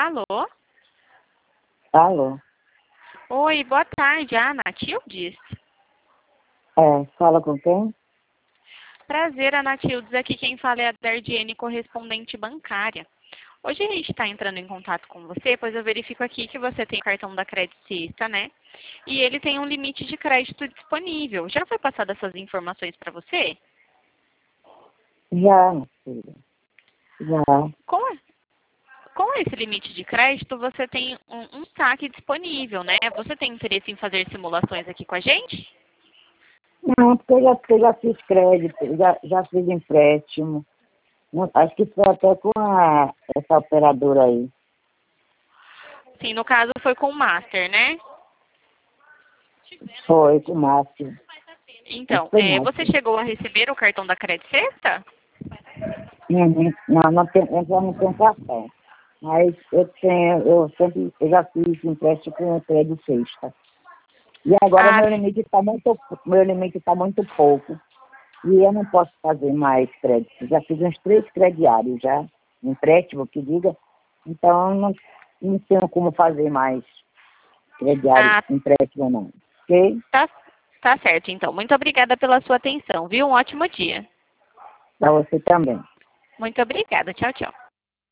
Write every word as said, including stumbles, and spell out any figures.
Alô? Alô? Oi, boa tarde. Ah, Natildes? É, fala com quem? Prazer, Ana Tildes. Aqui quem fala é a Dardiene, correspondente bancária. Hoje a gente está entrando em contato com você, pois eu verifico aqui que você tem o cartão da Credit Sexta, né? E ele tem um limite de crédito disponível. Já foi passado essas informações para você? Já, minha filha. Já. Com, com esse limite de crédito, você tem um, um saque disponível, né? Você tem interesse em fazer simulações aqui com a gente? Não, porque eu já, eu já fiz crédito, já, já fiz empréstimo. Não, acho que foi até com a, essa operadora aí. Sim, no caso foi com o Master, né? Foi, com o Márcio. Acho Então, que foi é, você Márcio. chegou a receber o cartão da Credit Sexta? Uhum. Não, não tem, eu já não tenho cartão. Mas eu tenho, eu sempre, eu já fiz empréstimo com o crédito sexta. E agora Ah, meu limite está muito, meu limite está muito pouco. E eu não posso fazer mais crédito. Já fiz uns três crediários já, empréstimo que diga. Então eu não, não tenho como fazer mais crediário, ah, empréstimo não. Ok? tá, tá certo, então. Muito obrigada pela sua atenção, viu? Um ótimo dia. Para você também. Muito obrigada. Tchau, tchau.